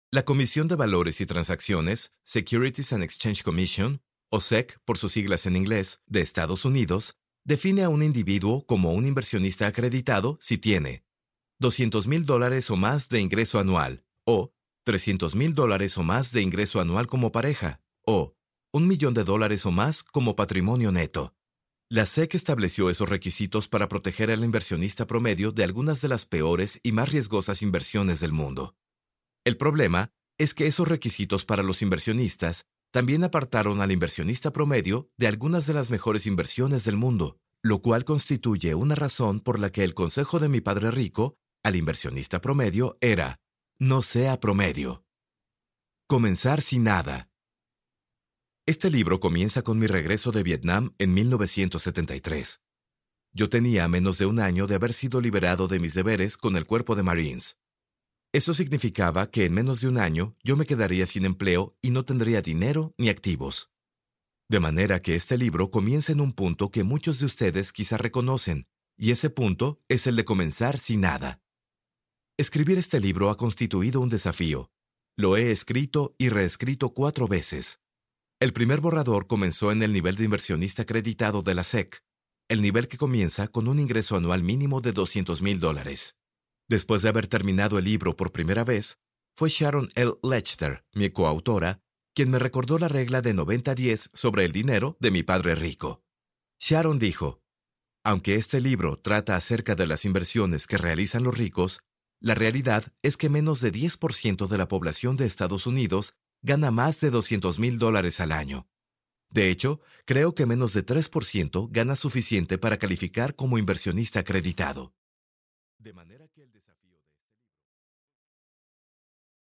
La Comisión de Valores y Transacciones, Securities and Exchange Commission, o SEC por sus siglas en inglés, de Estados Unidos, define a un individuo como un inversionista acreditado si tiene $200,000 o más de ingreso anual, o $300,000 o más de ingreso anual como pareja, o $1,000,000 o más como patrimonio neto. La SEC estableció esos requisitos para proteger al inversionista promedio de algunas de las peores y más riesgosas inversiones del mundo. El problema es que esos requisitos para los inversionistas también apartaron al inversionista promedio de algunas de las mejores inversiones del mundo, lo cual constituye una razón por la que el consejo de mi padre rico al inversionista promedio era: no sea promedio. Comenzar sin nada. Este libro comienza con mi regreso de Vietnam en 1973. Yo tenía menos de un año de haber sido liberado de mis deberes con el Cuerpo de Marines. Eso significaba que en menos de un año yo me quedaría sin empleo y no tendría dinero ni activos. De manera que este libro comienza en un punto que muchos de ustedes quizá reconocen, y ese punto es el de comenzar sin nada. Escribir este libro ha constituido un desafío. Lo he escrito y reescrito 4 veces. El primer borrador comenzó en el nivel de inversionista acreditado de la SEC, el nivel que comienza con un ingreso anual mínimo de $200,000. Después de haber terminado el libro por primera vez, fue Sharon L. Lechter, mi coautora, quien me recordó la regla de 90-10 sobre el dinero de mi padre rico. Sharon dijo: aunque este libro trata acerca de las inversiones que realizan los ricos, la realidad es que menos de 10% de la población de Estados Unidos gana más de $200,000 al año. De hecho, creo que menos de 3% gana suficiente para calificar como inversionista acreditado. De manera que